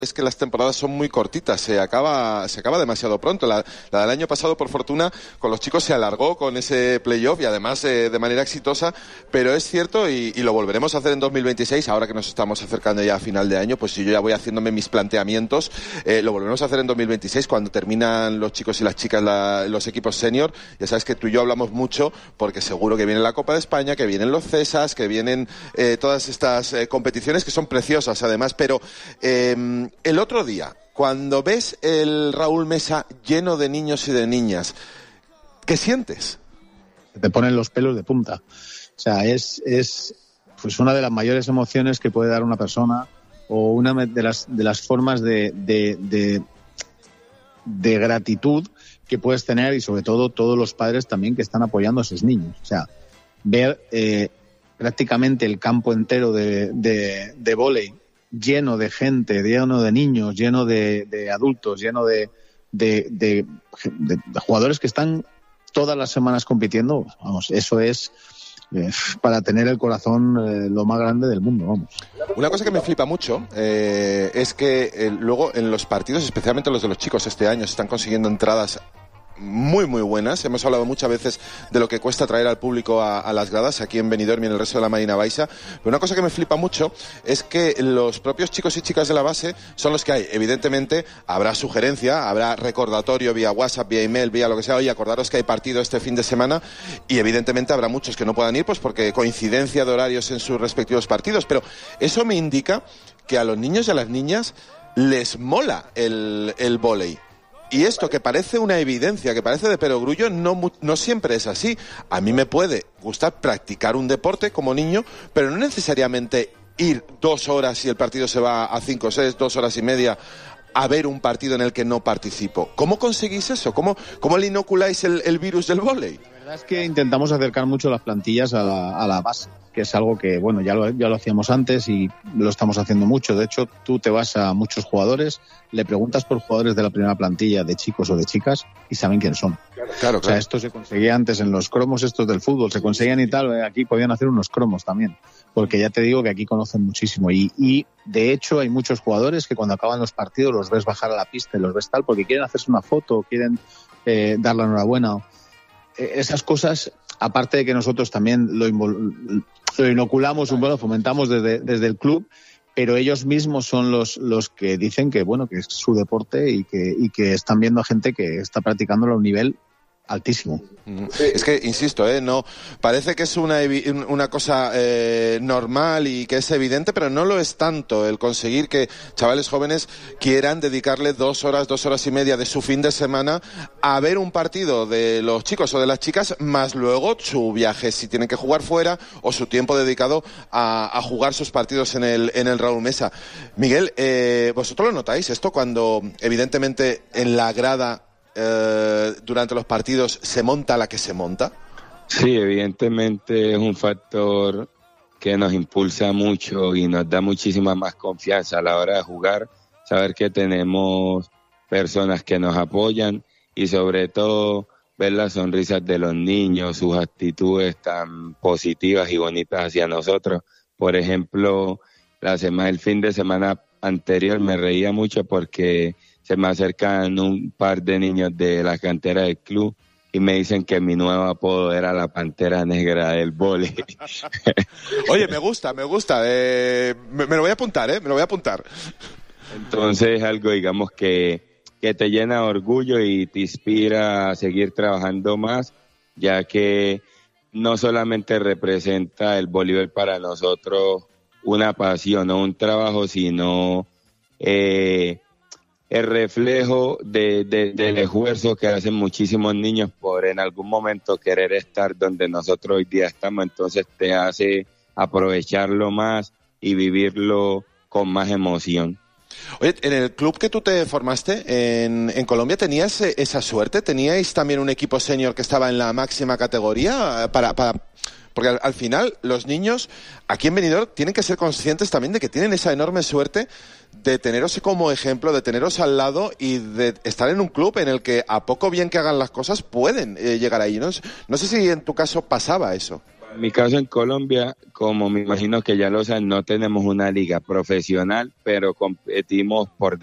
Es que las temporadas son muy cortitas, se acaba demasiado pronto. La del año pasado, por fortuna, con los chicos se alargó con ese playoff y además de manera exitosa, pero es cierto y lo volveremos a hacer en 2026, ahora que nos estamos acercando ya a final de año, pues si yo ya voy haciéndome mis planteamientos, lo volveremos a hacer en 2026 cuando terminan los chicos y las chicas los equipos senior. Ya sabes que tú y yo hablamos mucho porque seguro que viene la Copa de España, que vienen los CESAs, que vienen todas estas competiciones que son preciosas además, pero el otro día, cuando ves el Raúl Mesa lleno de niños y de niñas, ¿qué sientes? Te ponen los pelos de punta. O sea, es pues una de las mayores emociones que puede dar una persona, o una de las formas de gratitud que puedes tener, y sobre todo todos los padres también que están apoyando a esos niños. O sea, ver prácticamente el campo entero de vóley lleno de gente, lleno de niños, lleno de adultos, lleno de jugadores que están todas las semanas compitiendo, vamos, eso es para tener el corazón lo más grande del mundo, vamos. Una cosa que me flipa mucho es que luego en los partidos, especialmente los de los chicos este año, se están consiguiendo entradas muy muy buenas. Hemos hablado muchas veces de lo que cuesta traer al público a las gradas aquí en Benidorm y en el resto de la Marina Baixa, pero una cosa que me flipa mucho es que los propios chicos y chicas de la base son los que hay. Evidentemente habrá sugerencia, habrá recordatorio vía WhatsApp, vía email, vía lo que sea, oye, acordaros que hay partido este fin de semana, y evidentemente habrá muchos que no puedan ir pues porque coincidencia de horarios en sus respectivos partidos, pero eso me indica que a los niños y a las niñas les mola el vóley. Y esto que parece una evidencia, que parece de perogrullo, no siempre es así. A mí me puede gustar practicar un deporte como niño, pero no necesariamente ir 2 horas y el partido se va a 5 o 6, 2 horas y media a ver un partido en el que no participo. ¿Cómo conseguís eso? ¿Cómo le inoculáis el virus del vóley? La verdad es que intentamos acercar mucho las plantillas a la base, que es algo que, bueno, ya lo hacíamos antes y lo estamos haciendo mucho. De hecho, tú te vas a muchos jugadores, le preguntas por jugadores de la primera plantilla, de chicos o de chicas, y saben quién son. Claro. O sea, esto se conseguía antes en los cromos estos del fútbol, se conseguían y tal, aquí podían hacer unos cromos también, porque ya te digo que aquí conocen muchísimo. Y de hecho hay muchos jugadores que cuando acaban los partidos los ves bajar a la pista y los ves tal, porque quieren hacerse una foto, quieren dar la enhorabuena. Esas cosas, aparte de que nosotros también lo inoculamos, fomentamos desde el club, pero ellos mismos son los que dicen que, bueno, que es su deporte y que están viendo a gente que está practicándolo a un nivel altísimo. Es que, insisto, no parece que es una cosa normal y que es evidente, pero no lo es tanto el conseguir que chavales jóvenes quieran dedicarle 2 horas, 2 horas y media de su fin de semana a ver un partido de los chicos o de las chicas, más luego su viaje si tienen que jugar fuera o su tiempo dedicado a jugar sus partidos en el Raúl Mesa. Miguel, ¿vosotros lo notáis esto cuando evidentemente en la grada durante los partidos se monta la que se monta? Sí, evidentemente es un factor que nos impulsa mucho y nos da muchísima más confianza a la hora de jugar, saber que tenemos personas que nos apoyan y sobre todo ver las sonrisas de los niños, sus actitudes tan positivas y bonitas hacia nosotros. Por ejemplo, el fin de semana anterior me reía mucho porque se me acercan un par de niños de la cantera del club y me dicen que mi nuevo apodo era la Pantera Negra del vóley. Oye, me gusta. Me lo voy a apuntar, me lo voy a apuntar. Entonces es algo, digamos, que te llena de orgullo y te inspira a seguir trabajando más, ya que no solamente representa el voleibol para nosotros una pasión o un trabajo, sino el reflejo del esfuerzo que hacen muchísimos niños por en algún momento querer estar donde nosotros hoy día estamos. Entonces te hace aprovecharlo más y vivirlo con más emoción. Oye, en el club que tú te formaste en Colombia, ¿tenías esa suerte? ¿Teníais también un equipo senior que estaba en la máxima categoría porque al final los niños aquí en Benidorm tienen que ser conscientes también de que tienen esa enorme suerte de teneros como ejemplo, de teneros al lado y de estar en un club en el que a poco bien que hagan las cosas pueden llegar ahí, ¿no? No sé si en tu caso pasaba eso. En mi caso en Colombia, como me imagino que ya lo saben, no tenemos una liga profesional, pero competimos por